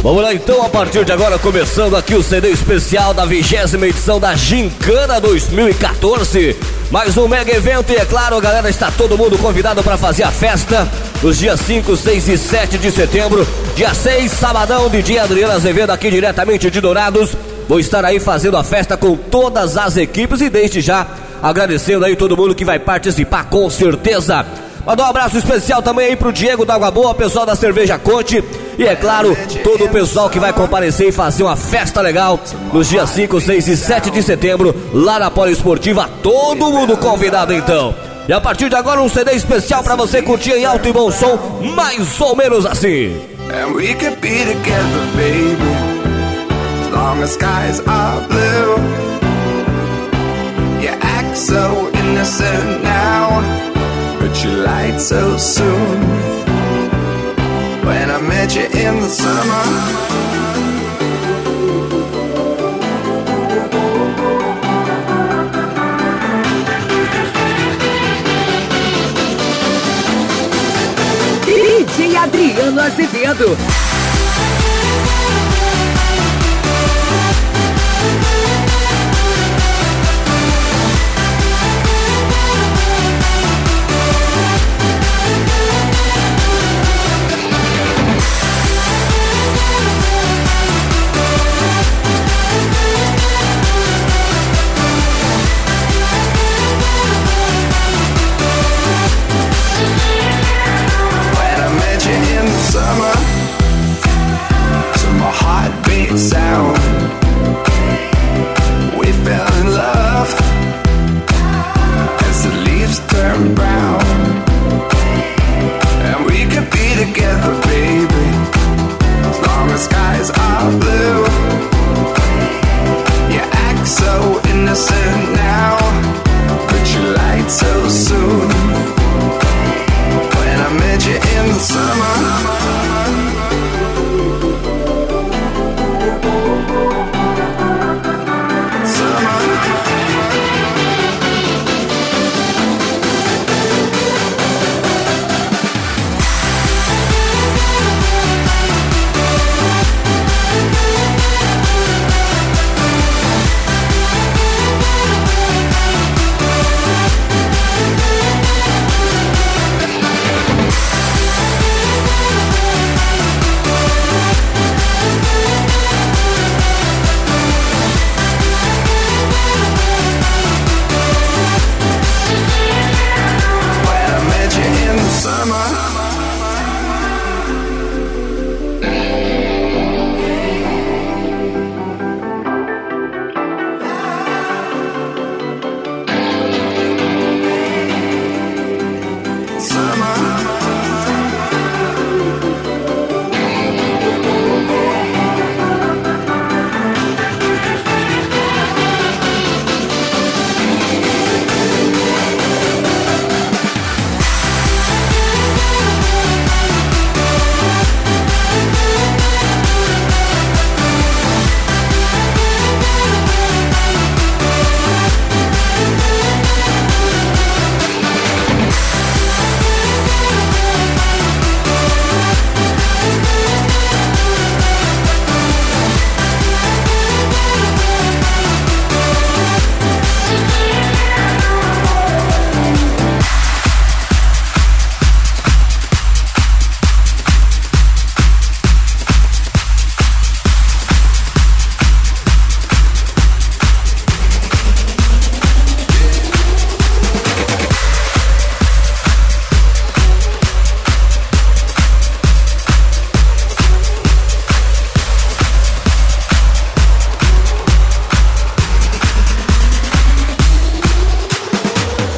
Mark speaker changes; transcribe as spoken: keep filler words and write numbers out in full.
Speaker 1: Vamos lá então, a partir de agora, começando aqui o C D especial da vigésima edição da Gincana dois mil e quatorze. Mais um mega evento e é claro, galera, está todo mundo convidado para fazer a festa nos dias cinco, seis e sete de setembro. Dia seis, sabadão, D J Adriano Azevedo aqui diretamente de Dourados. Vou estar aí fazendo a festa com todas as equipes e desde já agradecendo aí todo mundo que vai participar com certeza. Mandar um abraço especial também aí pro Diego da Água Boa, pessoal da Cerveja Conte e é claro, todo o pessoal que vai comparecer e fazer uma festa legal nos dias cinco, seis e sete de setembro lá na Poliesportiva, todo mundo convidado então. E a partir de agora um C D especial pra você curtir em alto e bom som, mais ou menos assim.
Speaker 2: And we could be together, baby, as long as skies are blue. You act so innocent now, but you lied so soon. When I met you in the summer,